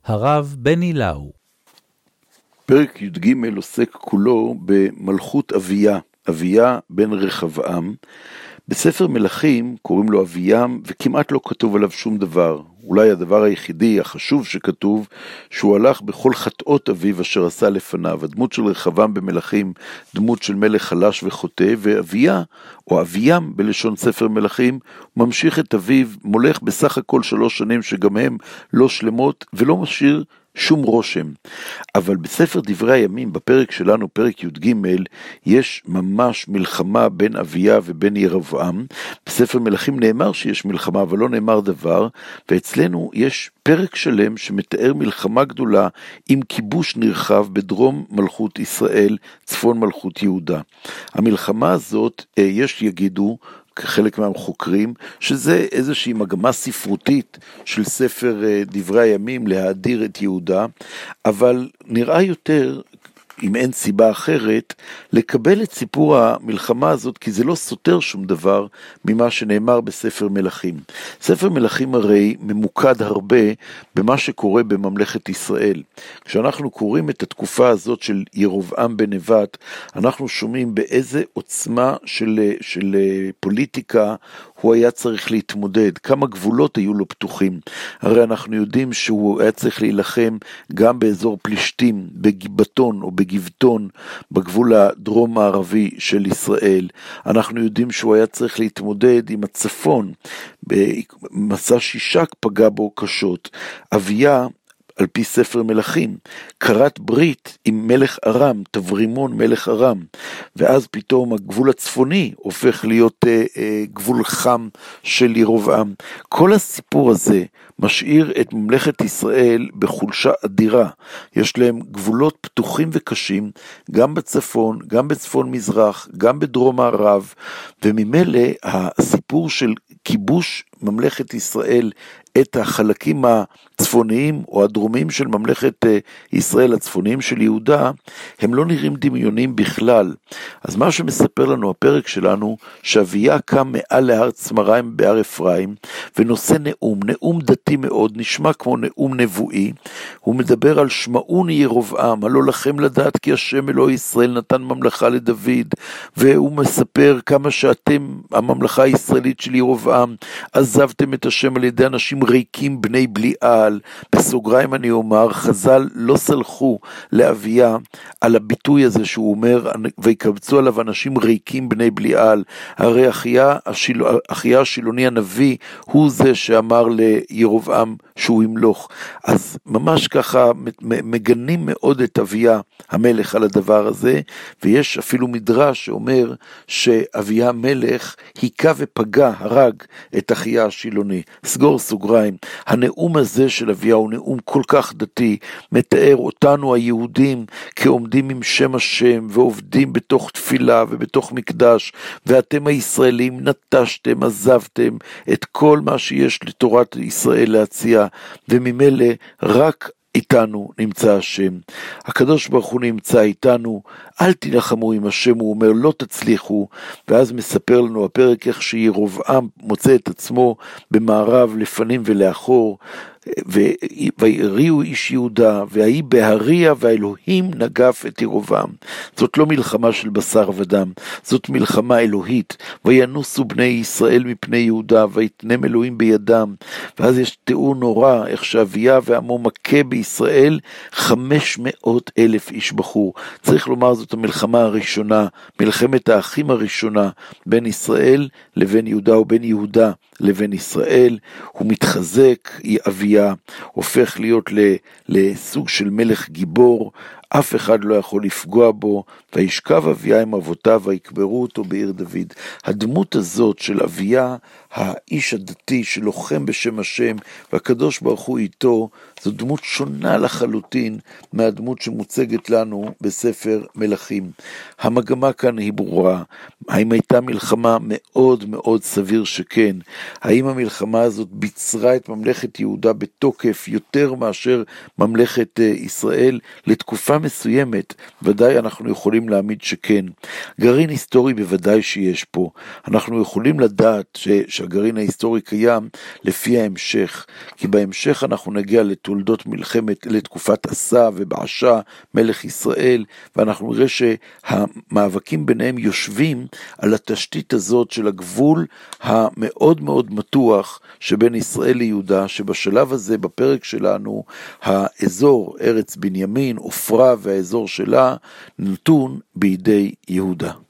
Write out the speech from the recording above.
הרב בני לאו. פרק י"ג עוסק כולו במלכות אביה, אביה בן רחבעם. בספר מלכים קוראים לו אביהם, וכמעט לא כתוב עליו שום דבר. אולי הדבר היחידי החשוב שכתוב, שהוא הלך בכל חטאות אביו אשר עשה לפניו. הדמות של רחבעם במלכים, דמות של מלך חלש וחוטא, ואביה, או אביהם בלשון ספר מלכים, ממשיך את אביו, מולך בסך הכל 3 שנים שגם הם לא שלמות, ולא משאיר שום רושם. אבל בספר דברי הימים, בפרק שלנו, פרק י"ג, יש ממש מלחמה בין אביה ובין ירבעם. בספר מלכים נאמר שיש מלחמה, אבל לא נאמר דבר, ואצלנו יש פרק שלם שמתאר מלחמה גדולה עם כיבוש נרחב בדרום מלכות ישראל, צפון מלכות יהודה. המלחמה הזאת, יש יגידו, חלק מהחוקרים, שזה איזושהי מגמה ספרותית של ספר דברי הימים להאדיר את יהודה, אבל נראה יותר, אם אין סיבה אחרת, לקבל את סיפור המלחמה הזאת, כי זה לא סותר שום דבר ממה שנאמר בספר מלכים. ספר מלכים הרי ממוקד הרבה במה שקורה בממלכת ישראל. כשאנחנו קוראים את התקופה הזאת של ירבעם בן נבט, אנחנו שומעים באיזה עוצמה של פוליטיקה הוא היה צריך להתמודד, כמה גבולות היו לו פתוחים. הרי אנחנו יודעים שהוא היה צריך להילחם גם באזור פלישתים, בגיבטון או בגבטון, בגבול הדרום הערבי של ישראל. אנחנו יודעים שהוא היה צריך להתמודד עם הצפון, במסע שישק פגע בו קשות. אביה, על פי ספר מלכים, קראת ברית עם מלך ארם, תברימון מלך ארם, ואז פתאום הגבול הצפוני הופך להיות גבול חם של ירבעם. כל הסיפור הזה משאיר את ממלכת ישראל בחולשה אדירה. יש להם גבולות פתוחים וקשים, גם בצפון, גם בצפון מזרח, גם בדרום מערב, וממילא הסיפור של כיבוש ממלכת ישראל את החלקים הצפוניים או הדרומיים של ממלכת ישראל, הצפוניים של יהודה, הם לא נראים דמיונים בכלל. אז מה שמספר לנו הפרק שלנו, שאביה קם מעל להר צמריים בהר אפרים, ונושא נאום דתי מאוד, נשמע כמו נאום נבואי. הוא מדבר על שמעוני ירבעם, הלא לכם לדעת כי השם אלוהי ישראל נתן ממלכה לדוד, והוא מספר כמה שאתם, הממלכה הישראלית של ירבעם, עזבתם את השם על ידי אנשים ריקים בני בליעל. בסוגריים אני אומר, חז"ל לא סלחו לאביה על הביטוי הזה שהוא אומר, ויקבצו עליו אנשים ריקים בני בליעל. הרי אחיה השילוני הנביא הוא זה שאמר לירבעם שהוא ימלוך. אז ממש ככה מגנים מאוד את אביה המלך על הדבר הזה, ויש אפילו מדרש שאומר שאביה המלך היכה ופגע, הרג את אחיה השילוני. סגור סוגריים. הנאום הזה של אביה הוא נאום כל כך דתי, מתאר אותנו היהודים כעומדים עם שם השם ועובדים בתוך תפילה ובתוך מקדש, ואתם הישראלים נטשתם, עזבתם את כל מה שיש לתורת ישראל להציע, וממילא רק איתנו נמצא השם. הקדוש ברוך הוא נמצא איתנו, אל תנחמו עם השם, הוא אומר לא תצליחו. ואז מספר לנו הפרק איך שירבעם מוצא את עצמו במערב לפנים ולאחור, ויריעו איש יהודה, והיא בהריה, והאלוהים נגף את ירבעם. זאת לא מלחמה של בשר ודם, זאת מלחמה אלוהית. וינוסו בני ישראל מפני יהודה, ויתנם אלוהים בידם. ואז יש תיאור נורא, איך שאביה ועמו מכה בישראל 500,000 איש בחור. צריך לומר, זאת המלחמה הראשונה, מלחמת האחים הראשונה, בין ישראל לבין יהודה, ובין יהודה לבין ישראל. הוא מתחזק, אביה הופך להיות לסוג של מלך גיבור, אף אחד לא יכול לפגוע בו, וישכב אביה עם אבותיו ויקברו אותו בעיר דוד. הדמות הזאת של אביה, האיש הדתי שלוחם בשם השם, והקדוש ברוך הוא איתו, זו דמות שונה לחלוטין מהדמות שמוצגת לנו בספר מלכים. המגמה כאן היא ברורה. האם הייתה מלחמה? מאוד מאוד סביר שכן. האם המלחמה הזאת ביצרה את ממלכת יהודה בתוקף יותר מאשר ממלכת ישראל? לתקופה מסוימת, ודאי אנחנו יכולים להעמיד שכן. גרעין היסטורי בוודאי שיש פה. אנחנו יכולים לדעת שהגרעין ההיסטורי קיים לפי ההמשך, כי בהמשך אנחנו נגיע לתולדות מלחמת, לתקופת עשה ובעשה, מלך ישראל, ואנחנו נראה שהמאבקים ביניהם יושבים על התשתית הזאת של הגבול המאוד מאוד מתוח שבין ישראל ליהודה, שבשלב הזה, בפרק שלנו, האזור ארץ בנימין, עופרה והאזור שלה, נתון בידי יהודה.